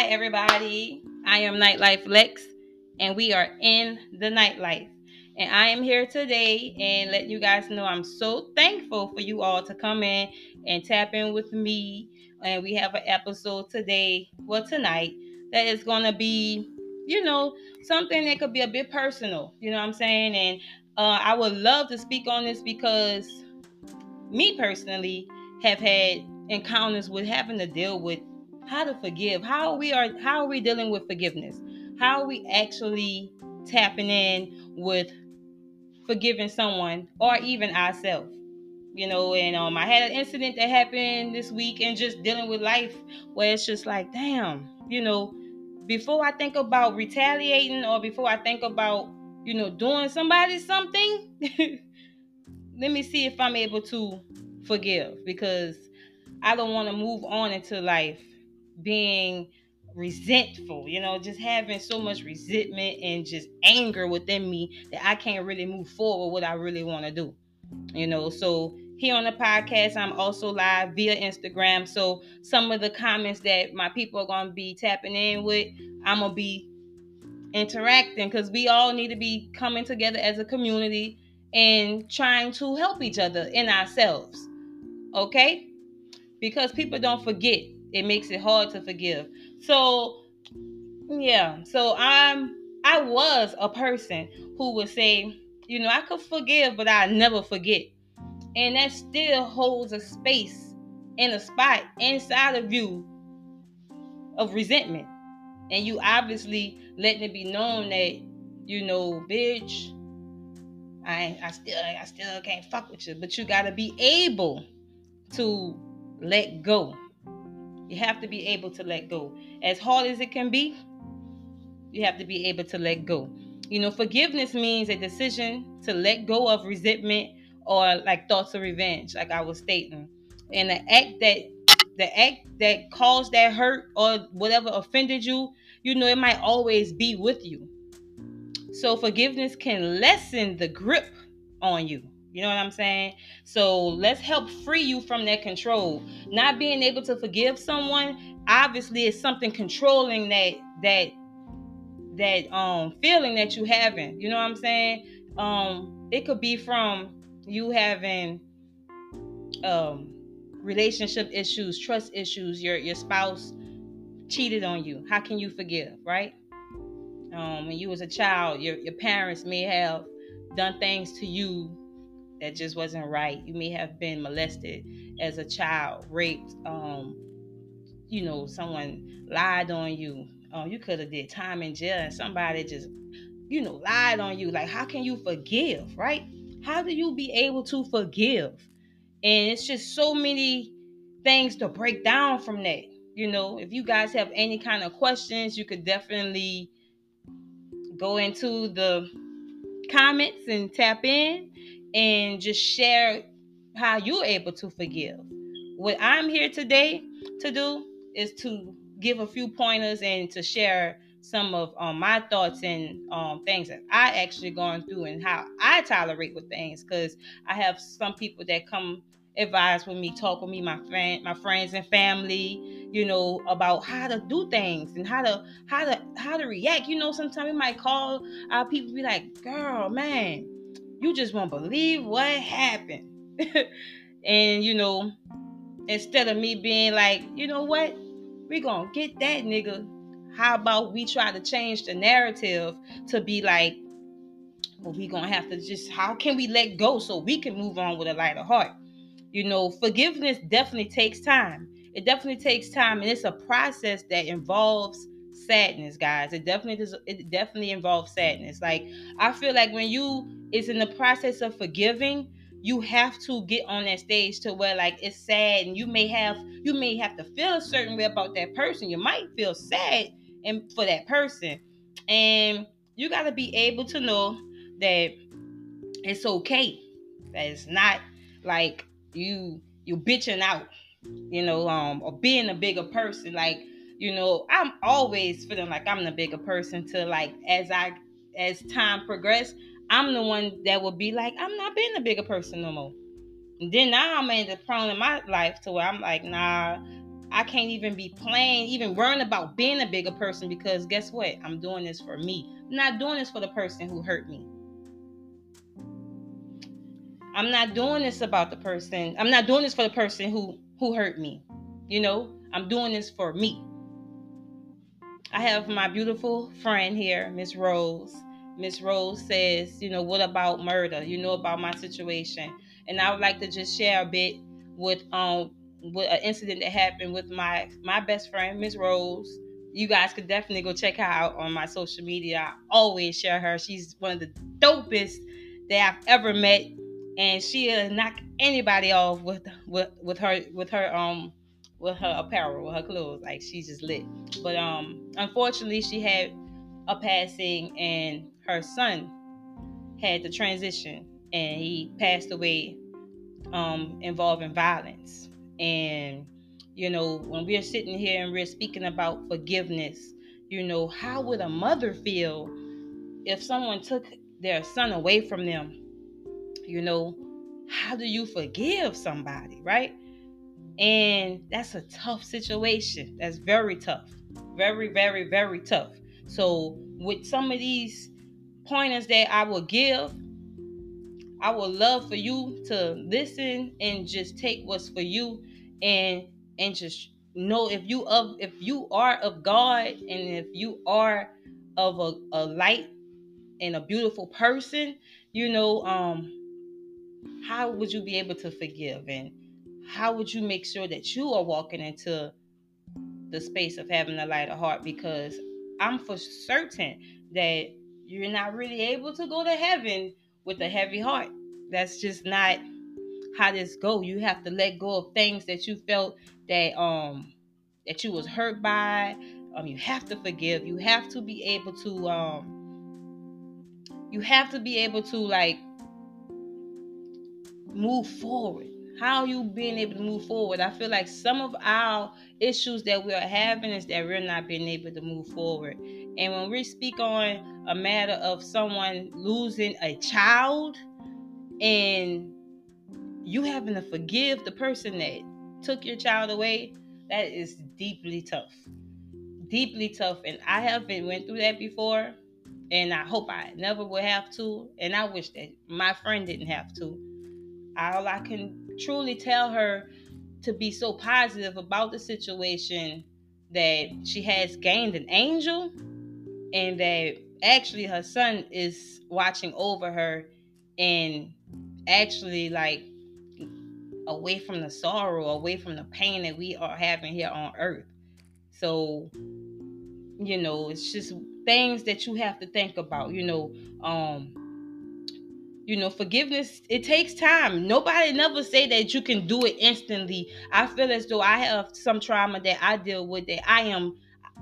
Hi, everybody. I am Nightlife Lex, and we are in the nightlife. And I am here today and let you guys know I'm so thankful for you all to come in and tap in with me. And we have an episode tonight, that is going to be, something that could be a bit personal. You know what I'm saying? And I would love to speak on this because me personally have had encounters with having to deal with how to forgive, how are we dealing with forgiveness, how are we actually tapping in with forgiving someone or even ourselves. And I had an incident that happened this week and just dealing with life where it's just like, damn, before I think about retaliating or before I think about doing somebody something, let me see if I'm able to forgive, because I don't want to move on into life being resentful, just having so much resentment and just anger within me that I can't really move forward what I really want to do. So here on the podcast, I'm also live via Instagram. So some of the comments that my people are going to be tapping in with, I'm going to be interacting, because we all need to be coming together as a community and trying to help each other in ourselves. Okay? Because people don't forget. It makes it hard to forgive. So, yeah. So I was a person who would say, I could forgive, but I never forget. And that still holds a space and a spot inside of you of resentment. And you obviously letting it be known that, bitch, I still can't fuck with you. But you gotta be able to let go. You have to be able to let go. As hard as it can be, you have to be able to let go. Forgiveness means a decision to let go of resentment or like thoughts of revenge, like I was stating. And the act that caused that hurt or whatever offended you, it might always be with you. So forgiveness can lessen the grip on you. You know what I'm saying? So let's help free you from that control. Not being able to forgive someone obviously is something controlling that feeling that you having. You know what I'm saying? It could be from you having relationship issues, trust issues. Your spouse cheated on you. How can you forgive, right? When you was a child, your parents may have done things to you that just wasn't right. You may have been molested as a child, raped. Someone lied on you. You could have did time in jail, and somebody just, lied on you. Like, how can you forgive, right? How do you be able to forgive? And it's just so many things to break down from that. If you guys have any kind of questions, you could definitely go into the comments and tap in and just share how you're able to forgive. What I'm here today to do is to give a few pointers and to share some of my thoughts and things that I actually gone through and how I tolerate with things, because I have some people that come advise with me, talk with me, my friends and family, about how to do things and how to react. Sometimes we might call our people, be like, girl, man, you just won't believe what happened. And instead of me being like, you know what, we gonna get that nigga, how about we try to change the narrative to be like, well, we gonna have to just, how can we let go so we can move on with a lighter heart? Forgiveness definitely takes time. It definitely takes time, and it's a process that involves sadness, guys. It definitely involves sadness. Like, I feel like when you is in the process of forgiving, you have to get on that stage to where, like, it's sad, and you may have to feel a certain way about that person. You might feel sad and for that person, and you got to be able to know that it's okay. That it's not like you bitching out, or being a bigger person. Like, I'm always feeling like I'm the bigger person, to like, as time progressed, I'm the one that will be like, I'm not being a bigger person no more. And then now I'm in the point in my life to where I'm like, nah, I can't even be playing, even worrying about being a bigger person, because guess what? I'm doing this for me. I'm not doing this for the person who hurt me. I'm not doing this about the person. I'm not doing this for the person who hurt me. I'm doing this for me. I have my beautiful friend here, Miss Rose. Miss Rose says, what about murder? You know about my situation. And I would like to just share a bit with an incident that happened with my best friend, Miss Rose. You guys could definitely go check her out on my social media. I always share her. She's one of the dopest that I've ever met. And she'll knock anybody off with her apparel, with her clothes. Like, she's just lit. But unfortunately, she had a passing, and her son had the transition, and he passed away involving violence. And when we're sitting here and we're speaking about forgiveness, how would a mother feel if someone took their son away from them? How do you forgive somebody, right? And that's a tough situation. That's very tough. Very, very, very tough. So with some of these pointers that I will give, I would love for you to listen and just take what's for you, and just know if you are of God, and if you are of a light and a beautiful person, how would you be able to forgive, and how would you make sure that you are walking into the space of having a lighter heart? Because I'm for certain that you're not really able to go to heaven with a heavy heart. That's just not how this go. You have to let go of things that you felt that you was hurt by. You have to forgive. You have to be able to like move forward. How you being able to move forward? I feel like some of our issues that we're having is that we're not being able to move forward. And when we speak on a matter of someone losing a child, and you having to forgive the person that took your child away, that is deeply tough. Deeply tough. And I haven't went through that before, and I hope I never will have to. And I wish that my friend didn't have to. All I can truly tell her to be so positive about the situation, that she has gained an angel, and that actually her son is watching over her, and actually like away from the sorrow, away from the pain that we are having here on earth. So, it's just things that you have to think about. Forgiveness, it takes time. Nobody never say that you can do it instantly. I feel as though I have some trauma that I deal with, that I'm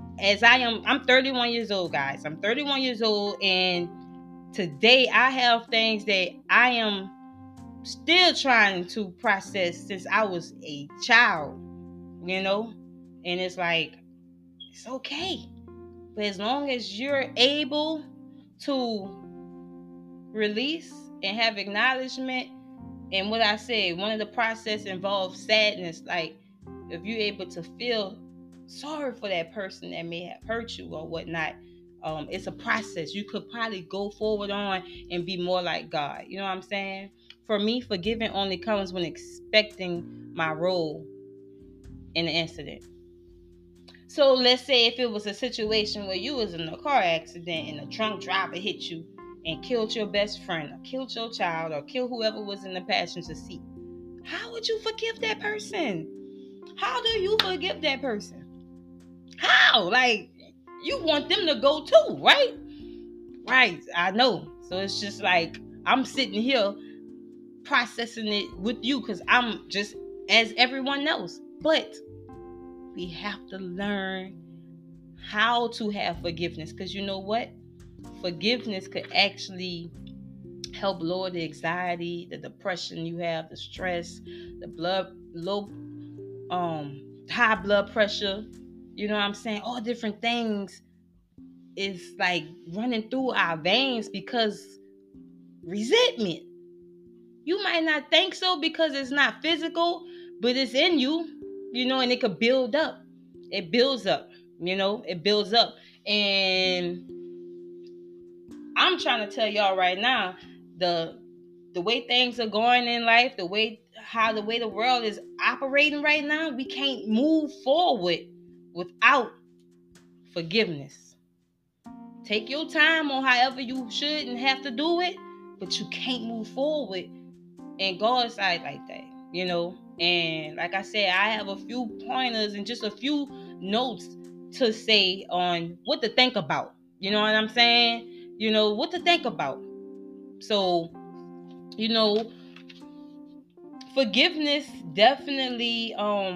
31 years old, guys. I'm 31 years old, and today I have things that I am still trying to process since I was a child, and it's like, it's okay. But as long as you're able to release and have acknowledgement, and what I said, one of the process involves sadness. Like, if you're able to feel sorry for that person that may have hurt you or whatnot, it's a process. You could probably go forward on and be more like God. You know what I'm saying? For me, forgiving only comes when expecting my role in the incident. So let's say if it was a situation where you was in a car accident and a drunk driver hit you and killed your best friend, or killed your child, or killed whoever was in the passenger seat. How would you forgive that person? How do you forgive that person? How? Like, you want them to go too, right? Right, I know. So it's just like, I'm sitting here processing it with you, because I'm just as everyone else. But we have to learn how to have forgiveness, because you know what? Forgiveness could actually help lower the anxiety, the depression you have, the stress, the high blood pressure. You know what I'm saying? All different things is like running through our veins because resentment. You might not think so because it's not physical, but it's in you. and it could build up. It builds up, it builds up. And I'm trying to tell y'all right now, the way things are going in life, the way the world is operating right now, we can't move forward without forgiveness. Take your time on however you should and have to do it, but you can't move forward in God's side like that, And like I said, I have a few pointers and just a few notes to say on what to think about. You know what I'm saying? What to think about. So, forgiveness definitely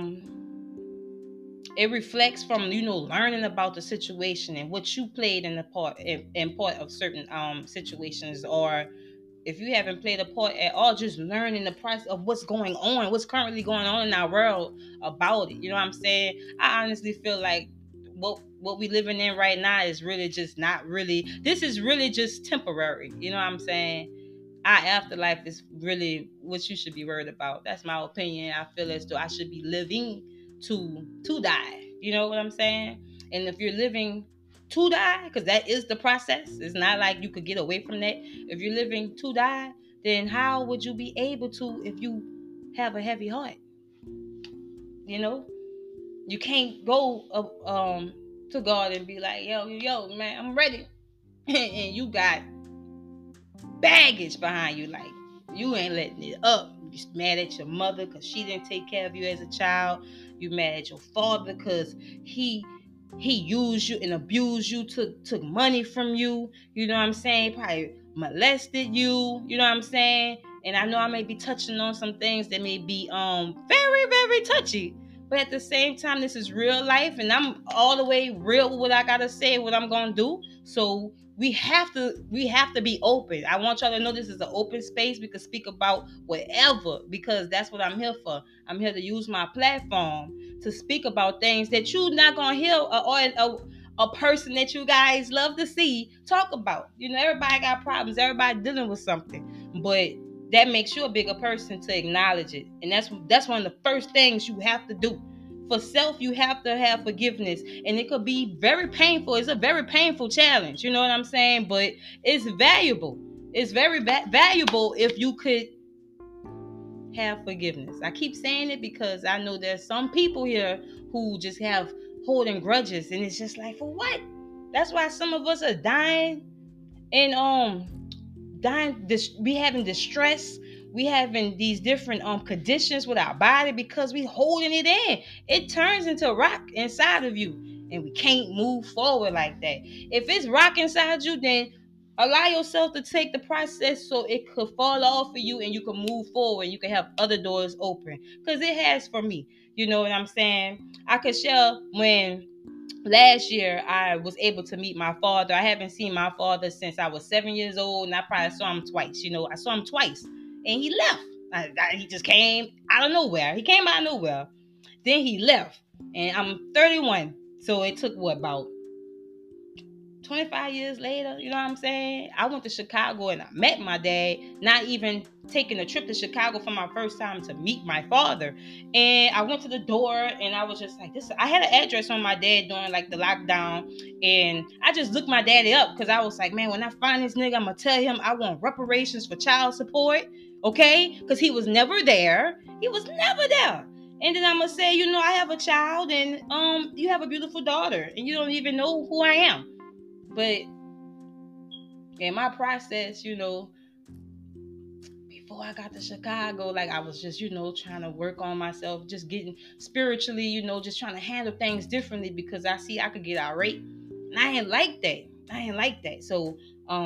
it reflects from learning about the situation and what you played in the part of certain situations, or if you haven't played a part at all, just learning the process of what's going on, what's currently going on in our world about it. You know what I'm saying? I honestly feel like what we living in right now is really just not really. This is really just temporary. You know what I'm saying? Our afterlife is really what you should be worried about. That's my opinion. I feel as though I should be living to die. You know what I'm saying? And if you're living to die, because that is the process, it's not like you could get away from that. If you're living to die, then how would you be able to if you have a heavy heart? You can't go to God and be like, yo, man, I'm ready. And you got baggage behind you, like you ain't letting it up. You mad at your mother because she didn't take care of you as a child. You mad at your father because he used you and abused you, took money from you. You know what I'm saying? Probably molested you. You know what I'm saying? And I know I may be touching on some things that may be very, very touchy. But at the same time, this is real life, and I'm all the way real with what I gotta say, what I'm gonna do. So we have to be open. I want y'all to know this is an open space. We can speak about whatever, because that's what I'm here for. I'm here to use my platform to speak about things that you're not gonna hear or a person that you guys love to see talk about. Everybody got problems. Everybody dealing with something, but that makes you a bigger person to acknowledge it. And that's one of the first things you have to do. For self, you have to have forgiveness, and it could be very painful. It's a very painful challenge, you know what I'm saying? But it's valuable. It's very valuable if you could have forgiveness. I keep saying it because I know there's some people here who just have holding grudges, and it's just like, for what? That's why some of us are dying, and we having distress, we having these different conditions with our body because we holding it in. It turns into a rock inside of you, and we can't move forward like that. If it's rock inside you, then allow yourself to take the process so it could fall off of you and you can move forward and you can have other doors open, because it has for me. You know what I'm saying? I could share when last year I was able to meet my father. I haven't seen my father since I was 7 years old, and I probably saw him twice. I saw him twice, and he left. He just came out of nowhere. He came out of nowhere. Then he left, and I'm 31. So it took about 25 years later, you know what I'm saying? I went to Chicago and I met my dad, not even taking a trip to Chicago for my first time to meet my father. And I went to the door and I was just like, this. I had an address on my dad during like the lockdown. And I just looked my daddy up because I was like, man, when I find this nigga, I'm going to tell him I want reparations for child support. Okay? Because he was never there. He was never there. And then I'm going to say, I have a child and you have a beautiful daughter and you don't even know who I am. But in my process, before I got to Chicago, like I was just, trying to work on myself, just getting spiritually, just trying to handle things differently because I see I could get irate. And I ain't like that. So,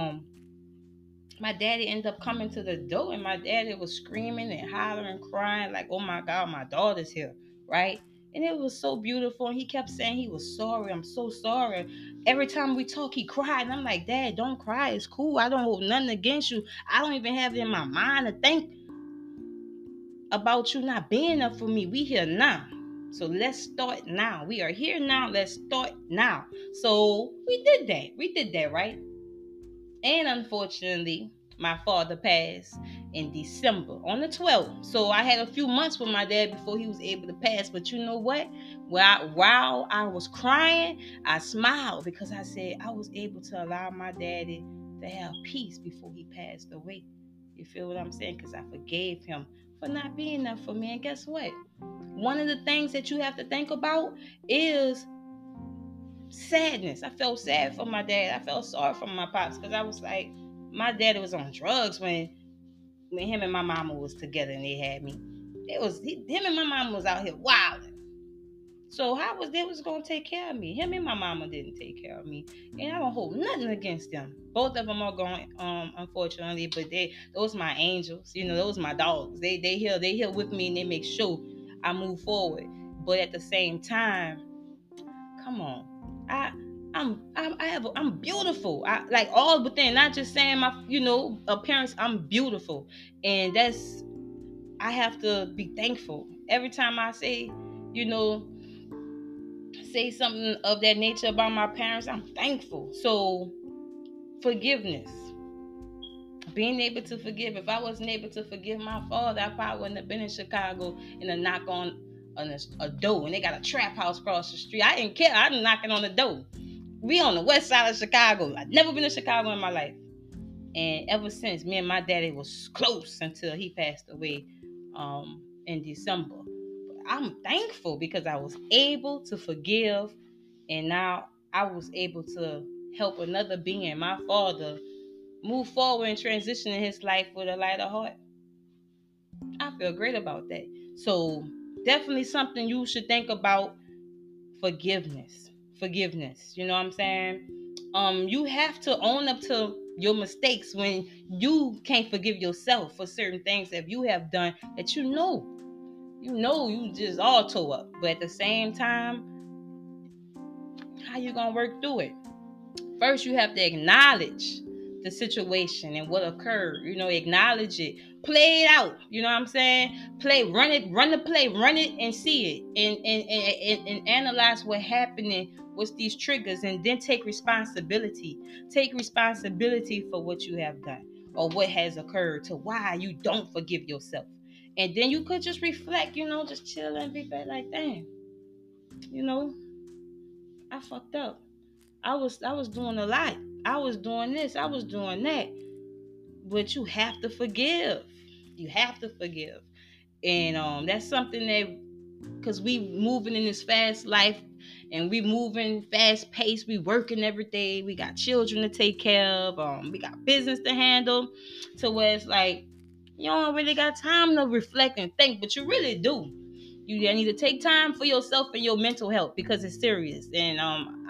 my daddy ended up coming to the door and my daddy was screaming and hollering, crying like, oh my God, my daughter's here, right? And it was so beautiful. And he kept saying he was sorry. I'm so sorry. Every time we talk, he cried. And I'm like, Dad, don't cry. It's cool. I don't hold nothing against you. I don't even have it in my mind to think about you not being there for me. We here now. So let's start now. We are here now. Let's start now. So we did that. We did that, right? And unfortunately, my father passed in December on the 12th. So I had a few months with my dad before he was able to pass. But you know what? While I was crying, I smiled because I said I was able to allow my daddy to have peace before he passed away. You feel what I'm saying? Because I forgave him for not being there for me. And guess what? One of the things that you have to think about is sadness. I felt sad for my dad. I felt sorry for my pops because I was like, my daddy was on drugs when him and my mama was together and they had me. Him and my mama was out here wilding. So how was they was gonna take care of me? Him and my mama didn't take care of me, and I don't hold nothing against them. Both of them are going, unfortunately, but those my angels. You know, those my dogs. They here with me, and they make sure I move forward. But at the same time, come on, I'm beautiful. I like all within, not just saying my appearance. I'm beautiful, and I have to be thankful every time I say something of that nature about my parents. I'm thankful. So forgiveness, being able to forgive. If I wasn't able to forgive my father, I probably wouldn't have been in Chicago and a knock on a door, and they got a trap house across the street. I didn't care. I'm knocking on the door. We on the west side of Chicago. I've never been to Chicago in my life. And ever since, me and my daddy was close until he passed away in December. But I'm thankful because I was able to forgive, and now I was able to help another being, my father, move forward and transition in his life with a lighter heart. I feel great about that. So definitely something you should think about. Forgiveness, you know what I'm saying? You have to own up to your mistakes when you can't forgive yourself for certain things that you have done that you just all tore up. But at the same time, how you gonna work through it? First, you have to acknowledge the situation and what occurred. Acknowledge it. Play it out. You know what I'm saying? Run the play, run it and see it. And analyze what happened and what's these triggers, and then take responsibility. Take responsibility for what you have done or what has occurred to why you don't forgive yourself. And then you could just reflect, just chill and be like, damn, you know, I fucked up. I was doing a lot. I was doing this. I was doing that. But you have to forgive. You have to forgive. And that's something that, because we moving in this fast life, and we moving fast paced, we working every day, we got children to take care of, we got business to handle, to where it's like you don't really got time to reflect and think, but you really do. You need to take time for yourself and your mental health, because it's serious. And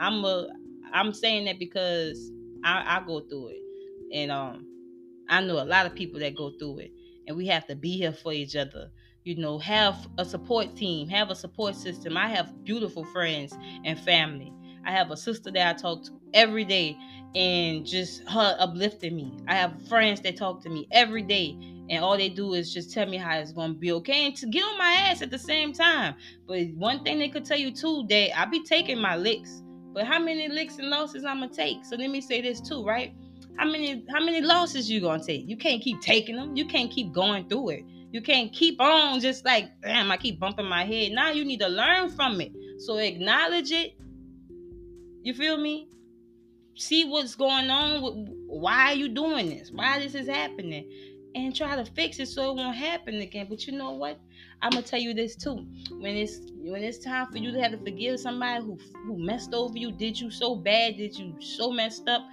I'm saying that because I go through it, and I know a lot of people that go through it, and we have to be here for each other. Have a support team, have a support system. I have beautiful friends and family. I have a sister that I talk to every day, and just her uplifting me. I have friends that talk to me every day, and all they do is just tell me how it's going to be okay, and to get on my ass at the same time. But one thing they could tell you too, that I be taking my licks, but how many licks and losses I'm gonna take? So let me say this too, right? How many losses you gonna take? You can't keep taking them. You can't keep going through it. You can't keep on just like, damn, I keep bumping my head. Now you need to learn from it. So acknowledge it. You feel me? See what's going on. Why are you doing this? Why this is happening? And try to fix it so it won't happen again. But you know what? I'm gonna tell you this too. When it's time for you to have to forgive somebody who messed over you, did you so bad, did you so messed up,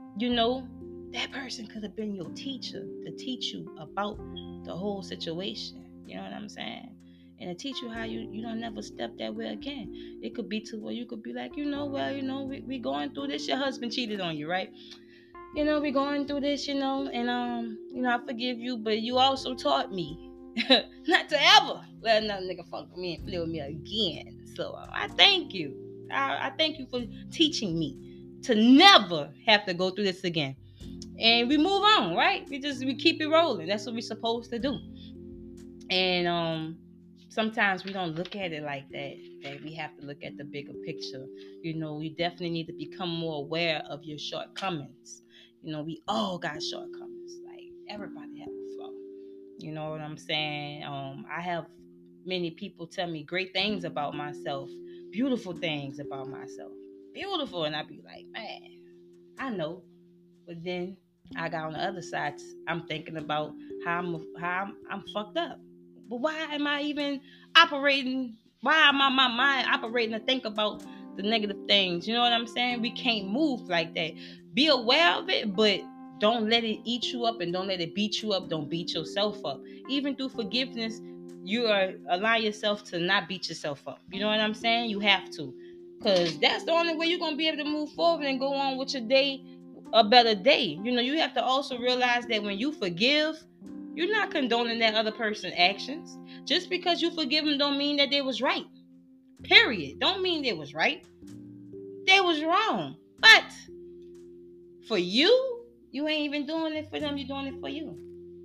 that person could have been your teacher to teach you about the whole situation. You know what I'm saying? And to teach you how you don't never step that way again. It could be to where you could be like, we going through this. Your husband cheated on you, right? We going through this, and I forgive you, but you also taught me not to ever let another nigga fuck with me and play with me again. So I thank you. I thank you for teaching me to never have to go through this again. And we move on, right? We keep it rolling. That's what we're supposed to do. And sometimes we don't look at it like that. That we have to look at the bigger picture. We definitely need to become more aware of your shortcomings. We all got shortcomings. Like, Everybody have a flaw. You know what I'm saying? I have many people tell me great things about myself, beautiful things about myself, beautiful, and I be like, man, I know. But then I got on the other side. I'm thinking about how I'm fucked up. But why am I even operating? Why am my mind operating to think about the negative things? You know what I'm saying? We can't move like that. Be aware of it, but don't let it eat you up and don't let it beat you up. Don't beat yourself up. Even through forgiveness, you are allowing yourself to not beat yourself up. You know what I'm saying? You have to. Because that's the only way you're going to be able to move forward and go on with your day a better day. You know, you have to also realize that when you forgive, you're not condoning that other person's actions. Just because you forgive them don't mean that they was right. Period. Don't mean they was right. They was wrong. But for you, you ain't even doing it for them. You're doing it for you.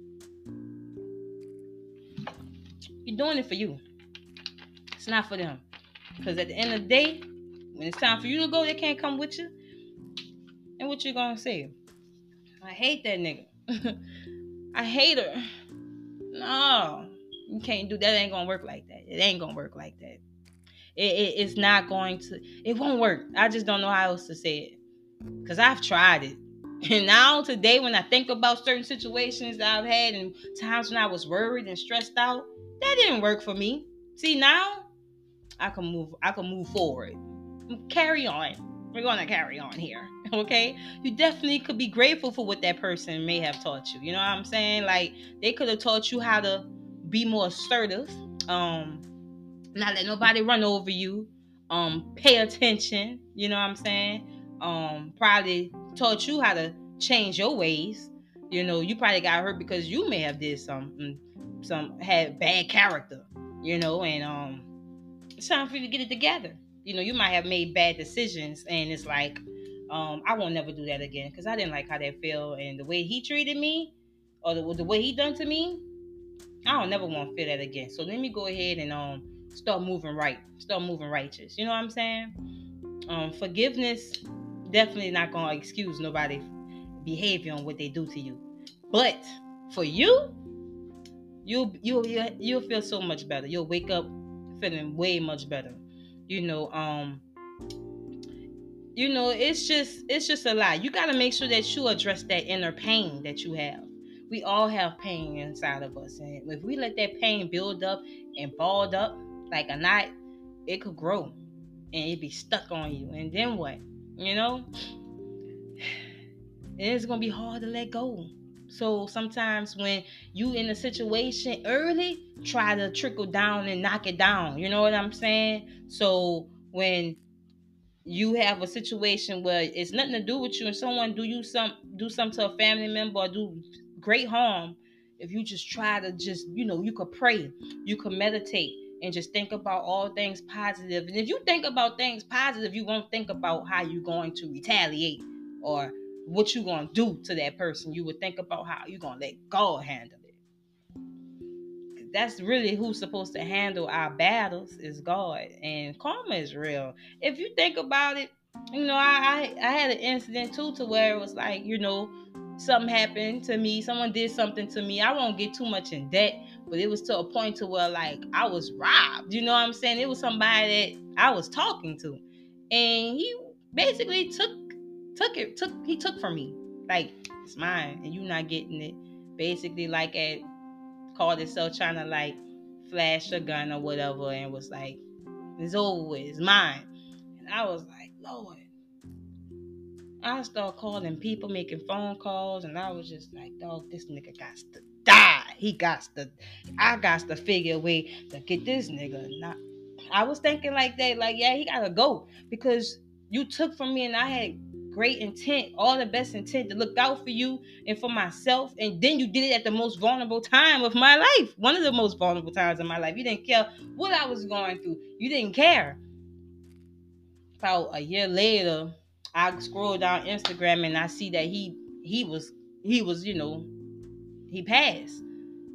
You're doing it for you. It's not for them. Because at the end of the day, when it's time for you to go, they can't come with you. And what you gonna say? I hate that nigga. I hate her. No, you can't do that. It ain't gonna work like that. It ain't gonna work like that. It's not going to. It won't work. I just don't know how else to say it. Cause I've tried it, and now today, when I think about certain situations that I've had and times when I was worried and stressed out, that didn't work for me. See, now I can move. I can move forward. Carry on. We're gonna carry on here. Okay, you definitely could be grateful for what that person may have taught you. You know what I'm saying? Like, they could have taught you how to be more assertive, not let nobody run over you, pay attention. You know what I'm saying? Probably taught you how to change your ways. You know, you probably got hurt because you may have did some had bad character. You know, and it's time for you to get it together. You know, you might have made bad decisions, and it's like, I won't never do that again because I didn't like how that felt, and the way he treated me, or the way he done to me, I don't never want to feel that again. So let me go ahead and start moving right, start moving righteous. You know what I'm saying? Forgiveness definitely not gonna excuse nobody's behavior on what they do to you, but for you, you'll feel so much better. You'll wake up feeling way much better. You know, it's just a lot. You got to make sure that you address that inner pain that you have. We all have pain inside of us, and if we let that pain build up and balled up like a knot, it could grow and it be stuck on you. And then what? You know, it's gonna be hard to let go. So sometimes when you in a situation early, try to trickle down and knock it down. You know what I'm saying? So when you have a situation where it's nothing to do with you and someone do something to a family member or do great harm, if you just try to just, you could pray, you could meditate, and just think about all things positive. And if you think about things positive, you won't think about how you're going to retaliate or what you're going to do to that person. You would think about how you're going to let God handle it. That's really who's supposed to handle our battles is God, and karma is real. If you think about it, I had an incident too to where it was like, something happened to me, someone did something to me. I won't get too much in debt, but it was to a point to where like I was robbed. You know what I'm saying? It was somebody that I was talking to, and he basically took from me, like, it's mine and you not getting it. Basically, like, called itself trying to like flash a gun or whatever, and was like, it's over with, it's mine. And I was like, Lord. I started calling people, making phone calls, and I was just like, dog, this nigga got to die. I got to figure a way to get this nigga. Not, I was thinking like that, like, yeah, he gotta go because you took from me, and I had great intent, all the best intent to look out for you and for myself, and then you did it at the most vulnerable time of my life, one of the most vulnerable times of my life. You didn't care what I was going through. You didn't care. About a year later, I scroll down Instagram and I see that he was he passed,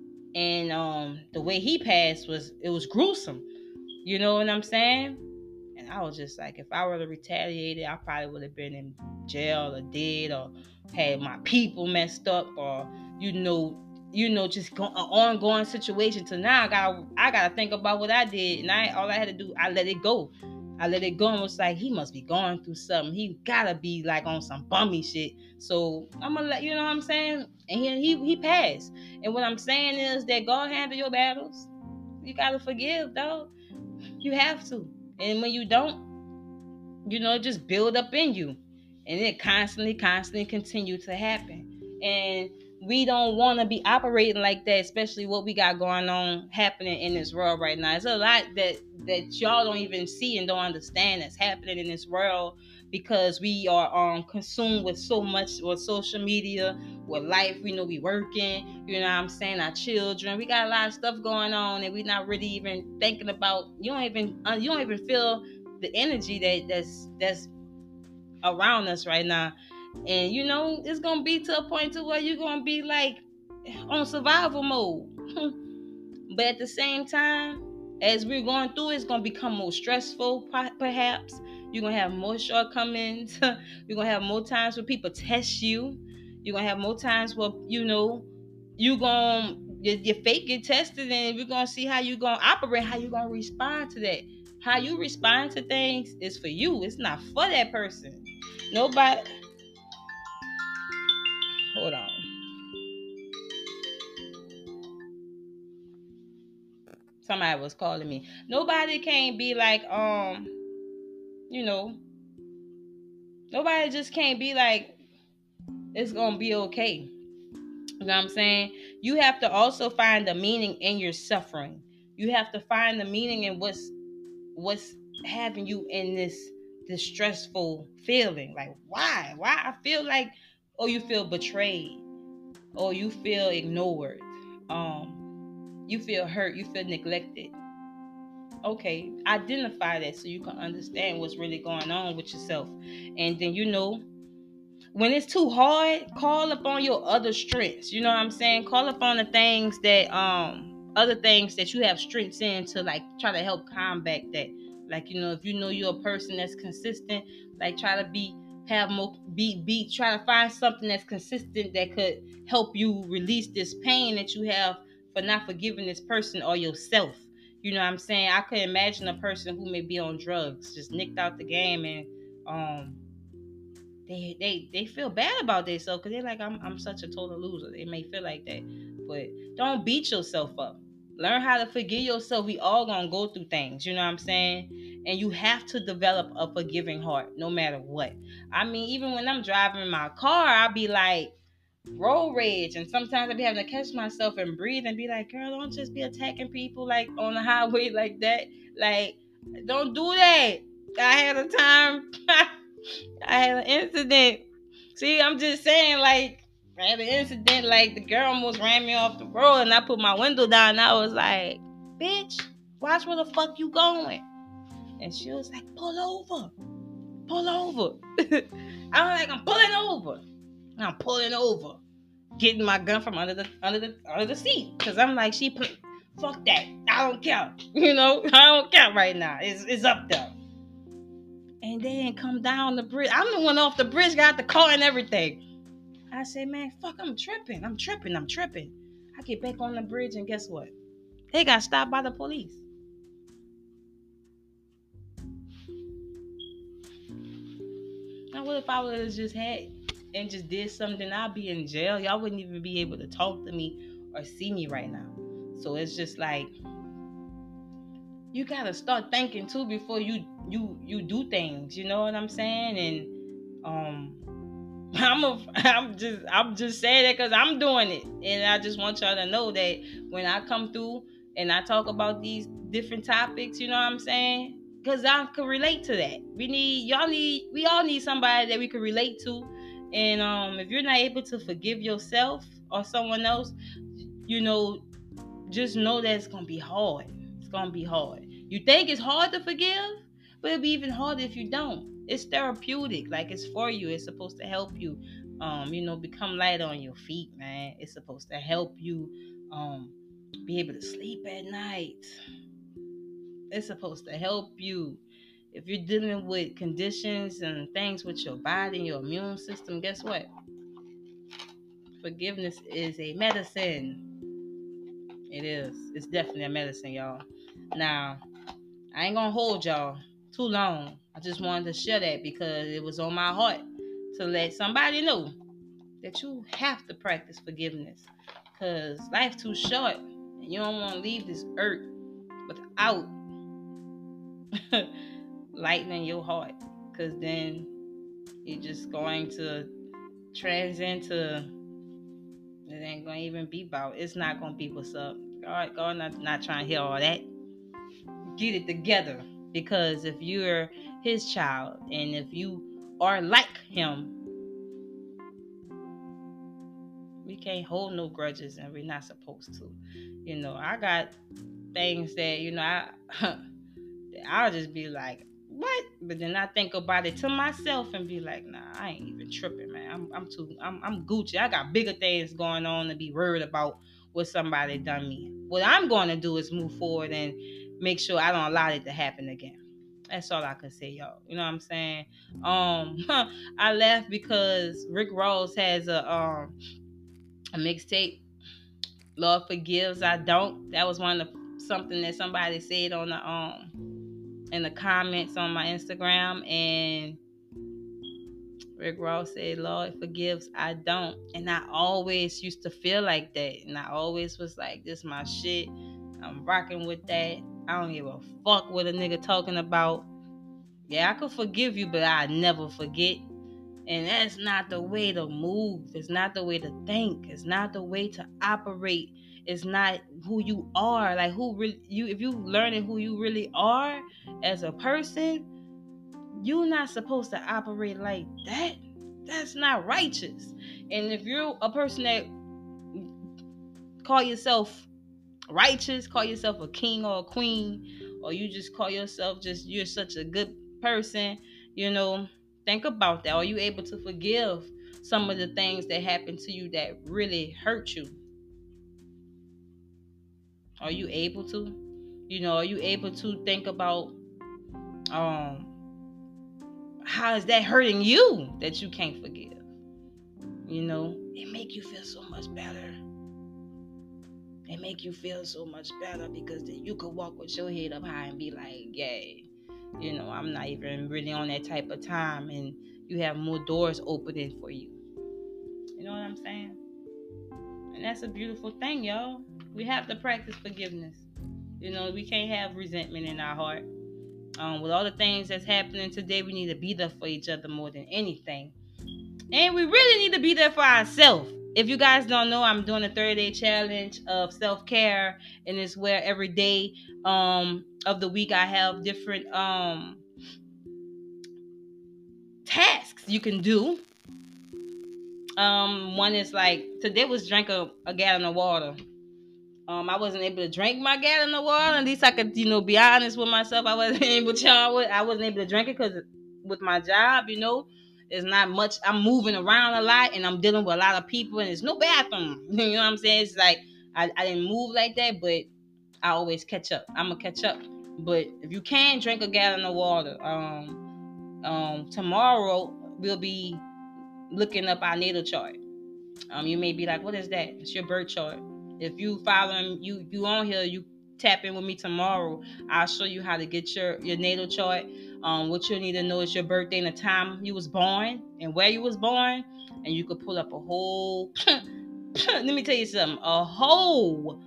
and the way he passed was gruesome. You know what I'm saying? And I was just like, if I were to retaliate, I probably would have been in jail or dead or had my people messed up or just an ongoing situation. So now I gotta think about what I did, and all I had to do, I let it go. I let it go and was like, he must be going through something. He gotta be like on some bummy shit. So I'm gonna let you know what I'm saying. And he passed. And what I'm saying is that God handle your battles. You gotta forgive, dog. You have to. And when you don't, just build up in you. And it constantly continue to happen. And we don't want to be operating like that, especially what we got going on happening in this world right now. It's a lot that y'all don't even see and don't understand that's happening in this world because we are consumed with so much with social media, with life. We working, you know what I'm saying, our children. We got a lot of stuff going on and we not really even thinking about, you don't even feel the energy that's around us right now. And it's gonna be to a point to where you're gonna be like on survival mode. But at the same time, as we're going through, it's gonna become more stressful. Perhaps you're gonna have more shortcomings. You're gonna have more times where people test you. You're gonna have more times where you gonna your faith get tested, and we're gonna see how you gonna operate, how you gonna respond to that. How you respond to things is for you. It's not for that person. Nobody. Hold on. Somebody was calling me. Nobody can't be like, you know, nobody just can't be like, it's gonna be okay. You know what I'm saying? You have to also find the meaning in your suffering. You have to find the meaning in what's having you in this stressful feeling. Like, why? Why I feel like, oh, you feel betrayed, or you feel ignored, you feel hurt, you feel neglected. Okay, identify that so you can understand what's really going on with yourself. And then when it's too hard, call upon your other strengths. You know what I'm saying? Call upon the things that other things that you have strengths in to like try to help combat that. Like, if you're a person that's consistent, like try to have more try to find something that's consistent that could help you release this pain that you have for not forgiving this person or yourself. You know what I'm saying? I could imagine a person who may be on drugs, just nicked out the game, and they feel bad about themselves because they're like, I'm such a total loser. They may feel like that, but don't beat yourself up. Learn how to forgive yourself. We all gonna go through things, you know what I'm saying? And you have to develop a forgiving heart, no matter what. I mean, even when I'm driving my car, I'll be like road rage, and sometimes I be having to catch myself and breathe and be like, girl, don't just be attacking people like on the highway like that. Like, don't do that. I had a time. I had an incident. See, I'm just saying, like, I had an incident, like, the girl almost ran me off the road, and I put my window down, and I was like, bitch, watch where the fuck you going. And she was like, pull over. Pull over. I'm like, I'm pulling over. And I'm pulling over. Getting my gun from under the seat. Because I'm like, fuck that. I don't care. I don't care right now. It's up there. And they didn't come down the bridge. I'm the one off the bridge, got the car and everything. I said, man, fuck, I'm tripping. I get back on the bridge, and guess what? They got stopped by the police. Now, what if I would have just had and just did something? I'd be in jail. Y'all wouldn't even be able to talk to me or see me right now. So it's just like, you gotta start thinking too before you do things. You know what I'm saying? And I'm just saying that because I'm doing it, and I just want y'all to know that when I come through and I talk about these different topics, you know what I'm saying? Because I can relate to that. We all need somebody that we can relate to, and if you're not able to forgive yourself or someone else, just know that it's gonna be hard. It's gonna be hard. You think it's hard to forgive, but it'll be even harder if you don't. It's therapeutic, like it's for you. It's supposed to help you, become light on your feet, man. It's supposed to help you, be able to sleep at night. It's supposed to help you. If you're dealing with conditions and things with your body and your immune system, guess what? Forgiveness is a medicine. It is. It's definitely a medicine, y'all. Now, I ain't gonna hold y'all too long. I just wanted to share that because it was on my heart to let somebody know that you have to practice forgiveness. Because life's too short and you don't want to leave this earth without lightening your heart. Because then you're just going to transcend to, it ain't going to even be about, it's not going to be what's up. God not trying to hear all that. Get it together. Because if you're his child and if you are like him, we can't hold no grudges and we're not supposed to. I got things that, I'll just be like, what? But then I think about it to myself and be like, nah, I ain't even tripping, man. I'm Gucci. I got bigger things going on to be worried about what somebody done me. What I'm going to do is move forward and make sure I don't allow it to happen again. That's all I can say, y'all. You know what I'm saying? I laughed because Rick Ross has a mixtape, Lord Forgives, I Don't. That was something that somebody said on the in the comments on my Instagram, and Rick Ross said, Lord forgives, I don't. And I always used to feel like that. And I always was like, this my shit. I'm rocking with that. I don't give a fuck what a nigga talking about. Yeah, I could forgive you, but I never forget. And that's not the way to move. It's not the way to think. It's not the way to operate. It's not who you are. Like, if you learning who you really are as a person, you're not supposed to operate like that. That's not righteous. And if you're a person that call yourself righteous, call yourself a king or a queen, or you just call yourself you're such a good person, think about that. Are you able to forgive some of the things that happened to you that really hurt you? Are you able to? Are you able to think about how is that hurting you that you can't forgive? It make you feel so much better. It make you feel so much better because then you could walk with your head up high and be like, yay, I'm not even really on that type of time, and you have more doors opening for you. You know what I'm saying? And that's a beautiful thing, y'all. We have to practice forgiveness. We can't have resentment in our heart. With all the things that's happening today, we need to be there for each other more than anything. And we really need to be there for ourselves. If you guys don't know, I'm doing a 30-day challenge of self-care, and it's where every day of the week I have different tasks you can do. One is like, today was drink a gallon of water. I wasn't able to drink my gallon of water. At least I could, be honest with myself. I wasn't able to drink it because with my job, there's not much. I'm moving around a lot and I'm dealing with a lot of people and there's no bathroom. You know what I'm saying? It's like I didn't move like that, but I always catch up. I'm gonna catch up. But if you can drink a gallon of water, tomorrow we'll be looking up our natal chart. You may be like, what is that? It's your birth chart. If you following you on here, you tap in with me tomorrow. I'll show you how to get your natal chart. What you need to know is your birthday and the time you was born and where you was born, and you could pull up a whole let me tell you something, a whole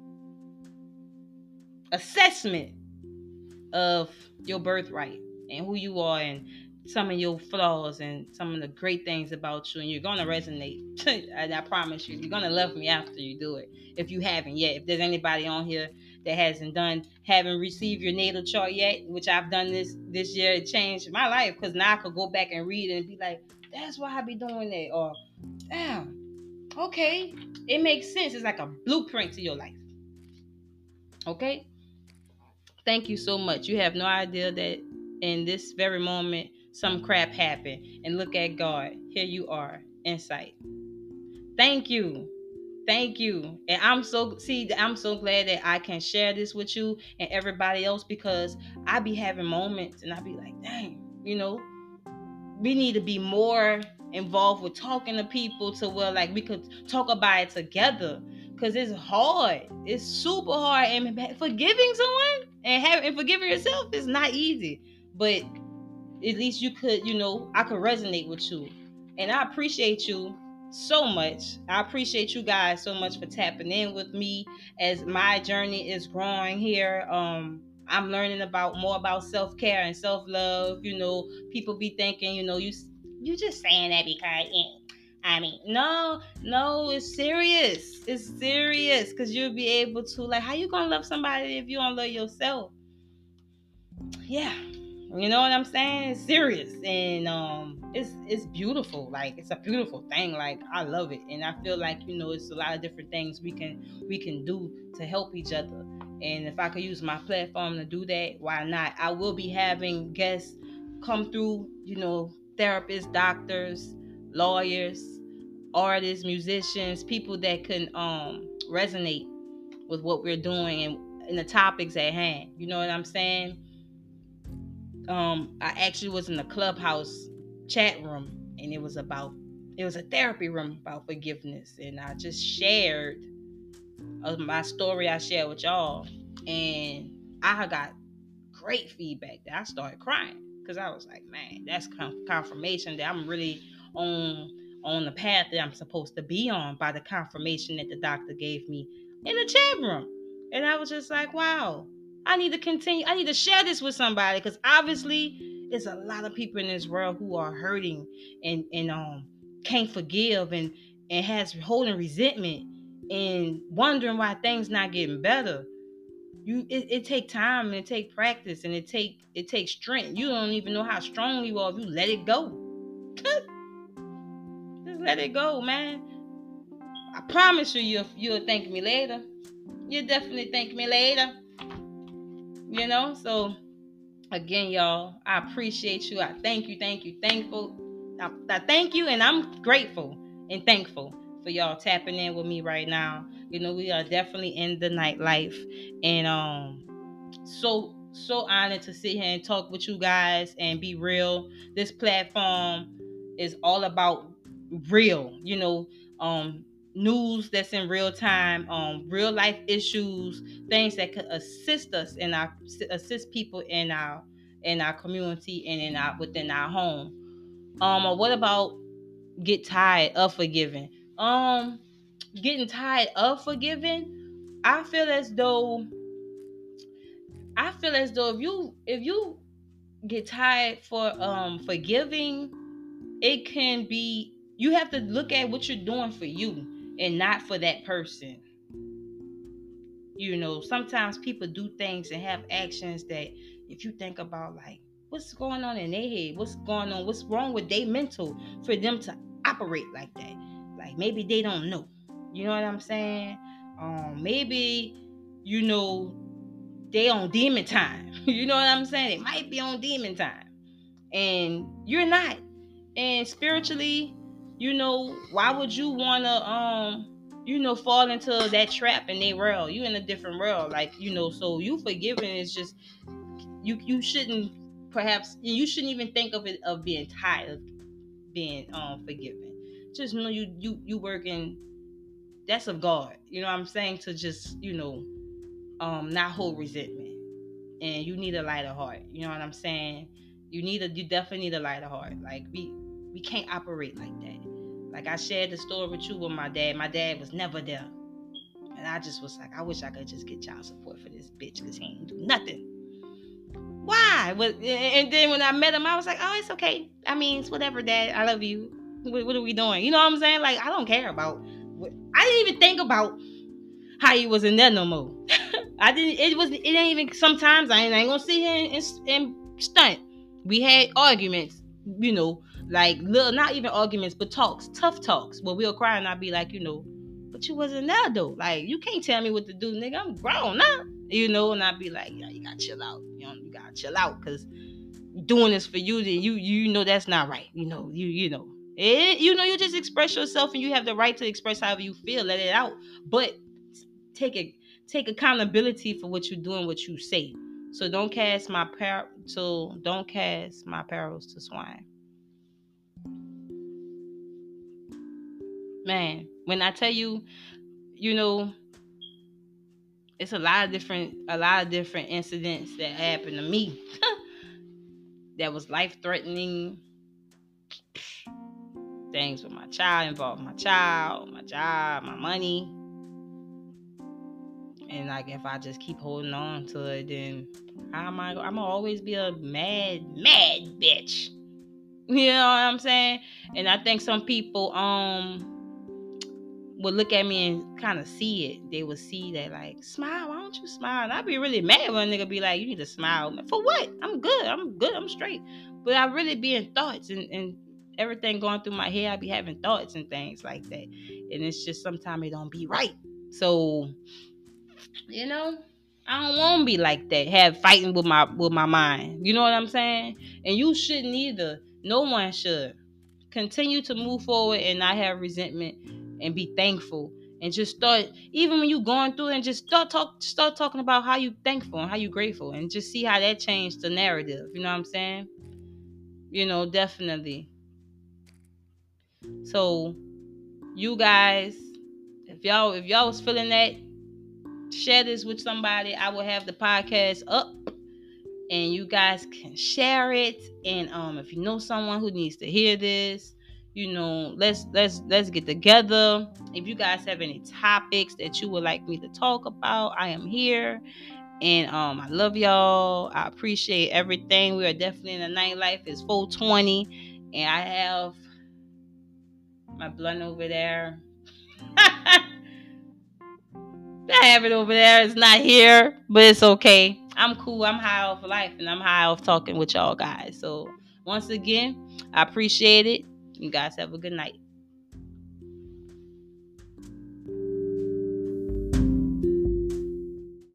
assessment of your birthright and who you are and some of your flaws and some of the great things about you, and you're going to resonate. And I promise you, you're going to love me after you do it. If you haven't yet, if there's anybody on here that haven't received your natal chart yet, which I've done this year, it changed my life because now I could go back and read it and be like, that's why I be doing that. Or, damn, okay, it makes sense. It's like a blueprint to your life. Okay? Thank you so much. You have no idea that in this very moment, some crap happened. And look at God. Here you are. Insight. Thank you. Thank you. And I'm so glad that I can share this with you and everybody else, because I be having moments and I be like, dang, we need to be more involved with talking to people to where like we could talk about it together, because it's hard. It's super hard, and forgiving someone and forgiving yourself is not easy. But at least you could, I could resonate with you. And I appreciate you so much. I appreciate you guys so much for tapping in with me as my journey is growing here. I'm learning about more about self-care and self-love. People be thinking, you just saying that because no, it's serious. It's serious, because you'll be able to, like, how you gonna love somebody if you don't love yourself? Yeah. You know what I'm saying? It's serious, and it's beautiful. Like, it's a beautiful thing. Like, I love it, and I feel like it's a lot of different things we can do to help each other. And if I could use my platform to do that, why not? I will be having guests come through. Therapists, doctors, lawyers, artists, musicians, people that can resonate with what we're doing and the topics at hand. You know what I'm saying? I actually was in the Clubhouse chat room, and it was a therapy room about forgiveness, and I just shared my story. I shared with y'all, and I got great feedback that I started crying, because I was like, man, that's confirmation that I'm really on the path that I'm supposed to be on, by the confirmation that the doctor gave me in the chat room. And I was just like, wow, I need to continue. I need to share this with somebody, because obviously there's a lot of people in this world who are hurting and can't forgive and has holding resentment and wondering why things not getting better. It take time, and it take practice, and it takes strength. You don't even know how strong you are if you let it go. Just let it go, man. I promise you'll thank me later. You'll definitely thank me later. So again, y'all, I appreciate you. I thank you, thankful. I thank you, and I'm grateful and thankful for y'all tapping in with me right now. We are definitely in the nightlife, and so honored to sit here and talk with you guys and be real. This platform is all about real, news that's in real time, real life issues, things that could assist people in our community and within our home. Or what about get tired of forgiving? Getting tired of forgiving. I feel as though if you get tired for forgiving, it can be, you have to look at what you're doing for you and not for that person. Sometimes people do things and have actions that, if you think about, like, what's going on in their head, what's going on, what's wrong with their mental for them to operate like that. Like, maybe they don't know. You know what I'm saying? Maybe they on demon time. You know what I'm saying? They might be on demon time, and you're not. And spiritually, why would you wanna fall into that trap in their world? You in a different world, like, so you forgiving is just, you shouldn't, perhaps you shouldn't even think of it of being tired of being forgiven. Just know you working, that's of God. You know what I'm saying? To just, not hold resentment. And you need a lighter heart. You know what I'm saying? You definitely need a lighter heart. Like, we can't operate like that. Like, I shared the story with you with my dad. My dad was never there. And I just was like, I wish I could just get child support for this bitch, because he ain't do nothing. Why? And then when I met him, I was like, oh, it's okay. I mean, it's whatever, Dad. I love you. What are we doing? You know what I'm saying? Like, I don't care about. I didn't even think about how he was in there no more. I didn't. It ain't even. Sometimes I ain't gonna sit here and stunt. We had arguments, like little, not even arguments, but talks, tough talks, where we'll cry and I'll be like, but you wasn't there though. Like, you can't tell me what to do, nigga. I'm grown now, and I'd be like, yeah, you gotta chill out. You gotta chill out, because doing this for you, then you know that's not right. You know. You just express yourself, and you have the right to express however you feel. Let it out, but take accountability for what you're doing, what you say. So don't cast my perils to swine. Man, when I tell you, it's a lot of different incidents that happened to me that was life threatening. Things with my child, involved my child, my job, my money. And like, if I just keep holding on to it, then I'm gonna always be a mad bitch. You know what I'm saying? And I think some people would look at me and kind of see it. They would see that, like, smile, why don't you smile? And I'd be really mad when a nigga be like, you need to smile. For what? I'm good, I'm straight. But I really be in thoughts and everything going through my head. I be having thoughts and things like that. And it's just sometimes it don't be right. So, I don't want to be like that, have fighting with my mind. You know what I'm saying? And you shouldn't either. No one should. Continue to move forward and not have resentment, and be thankful, and just start, even when you going through it, and just start talking about how you thankful and how you grateful, and just see how that changed the narrative. You know what I'm saying? Definitely. So, you guys, if y'all was feeling that, share this with somebody. I will have the podcast up, and you guys can share it. And if you know someone who needs to hear this, let's get together. If you guys have any topics that you would like me to talk about, I am here. And I love y'all. I appreciate everything. We are definitely in the nightlife. It's 4:20, and I have my blunt over there. I have it over there. It's not here, but it's okay. I'm cool. I'm high off life, and I'm high off talking with y'all guys. So once again, I appreciate it. You guys have a good night.